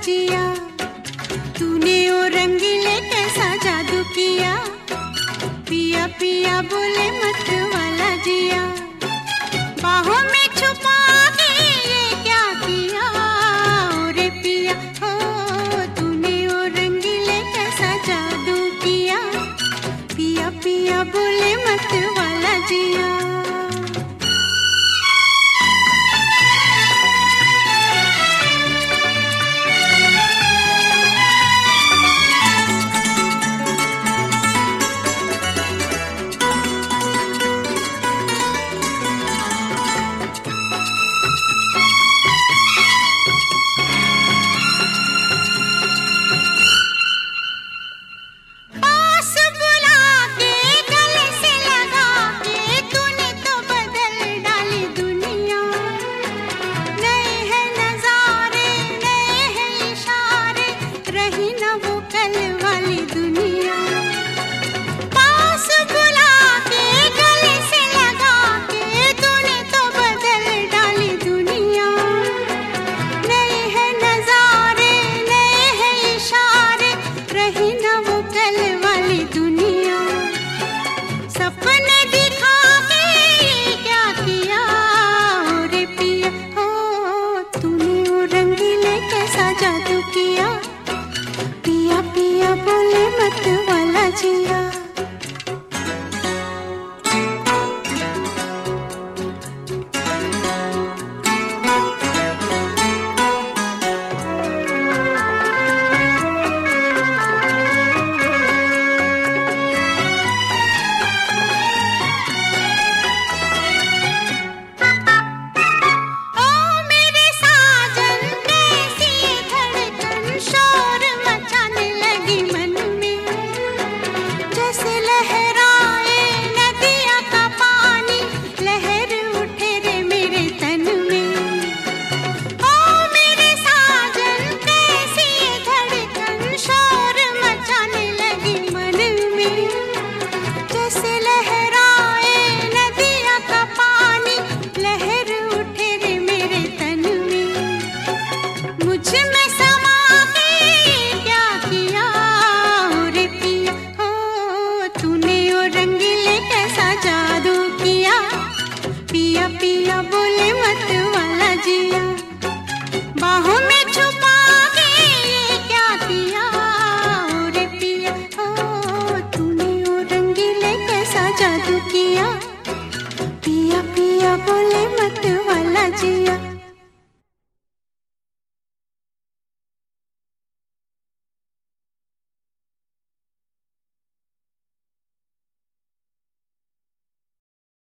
जिया, तूने ओ रंगीले कैसा जादू किया, पिया पिया बोले मत वाला जिया, बाहों में छुपा के ये क्या किया, रे पिया हो तूने ओ रंगीले कैसा जादू किया, पिया पिया बोले मत वाला जिया। जादू किया, पिया पिया बोले मत वाला जिया। जादू किया, पिया पिया बोले मत वाला जिया।